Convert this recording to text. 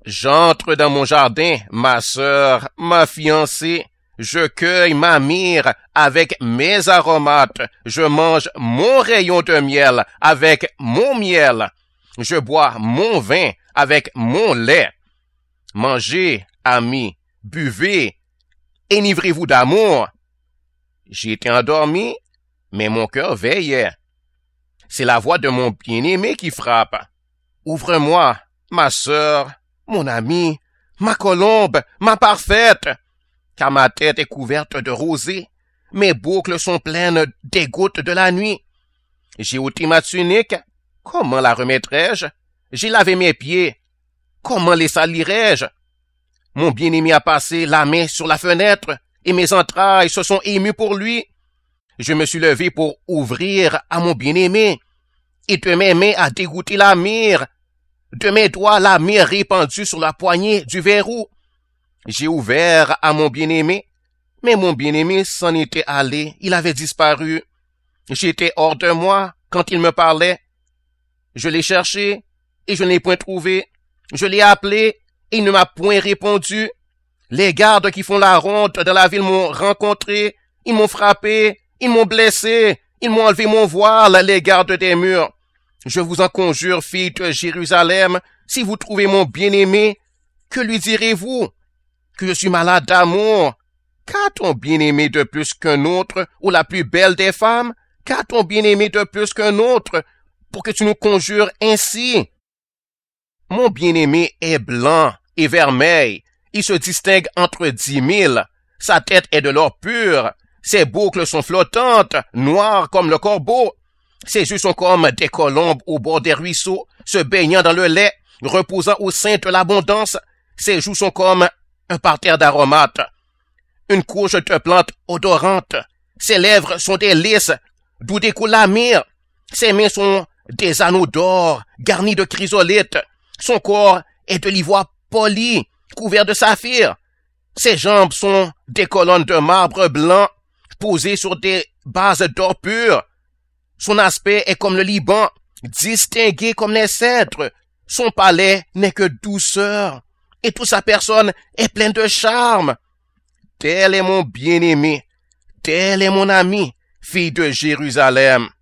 J'entre dans mon jardin, ma sœur, ma fiancée. Je cueille ma myrrhe avec mes aromates. Je mange mon rayon de miel avec mon miel. Je bois mon vin avec mon lait. Mangez, amis, buvez, enivrez-vous d'amour. J'étais endormi, mais mon cœur veillait. C'est la voix de mon bien-aimé qui frappe. Ouvre-moi, ma sœur, mon amie, ma colombe, ma parfaite, car ma tête est couverte de rosée, mes boucles sont pleines des gouttes de la nuit. J'ai ôté ma tunique, comment la remettrai-je? J'ai lavé mes pieds, comment les salirai-je? Mon bien-aimé a passé la main sur la fenêtre, et mes entrailles se sont émues pour lui. Je me suis levé pour ouvrir à mon bien-aimé, et de mes mains a dégoûté la myrrhe, de mes doigts la myrrhe répandue sur la poignée du verrou. J'ai ouvert à mon bien-aimé, mais mon bien-aimé s'en était allé, il avait disparu. J'étais hors de moi quand il me parlait. Je l'ai cherché, et je ne l'ai point trouvé. Je l'ai appelé, et il ne m'a point répondu. Les gardes qui font la ronde dans la ville m'ont rencontré, ils m'ont frappé, ils m'ont blessé, ils m'ont enlevé mon voile, les gardes des murs. Je vous en conjure, filles de Jérusalem, si vous trouvez mon bien-aimé, que lui direz-vous? Que je suis malade d'amour? Qu'a ton bien-aimé de plus qu'un autre, ou la plus belle des femmes? Qu'a ton bien-aimé de plus qu'un autre, pour que tu nous conjures ainsi? Mon bien-aimé est blanc et vermeil. Il se distingue entre 10 000. Sa tête est de l'or pur. Ses boucles sont flottantes, noires comme le corbeau. Ses yeux sont comme des colombes au bord des ruisseaux, se baignant dans le lait, reposant au sein de l'abondance. Ses joues sont comme un parterre d'aromates, une couche de plantes odorantes. Ses lèvres sont des lys, d'où découle la myrrhe. Ses mains sont des anneaux d'or, garnis de chrysolites. Son corps est de l'ivoire poli, couvert de saphir. Ses jambes sont des colonnes de marbre blanc, posées sur des bases d'or pur. Son aspect est comme le Liban, distingué comme les cèdres. Son palais n'est que douceur, et toute sa personne est pleine de charme. Tel est mon bien-aimé, tel est mon ami, fille de Jérusalem.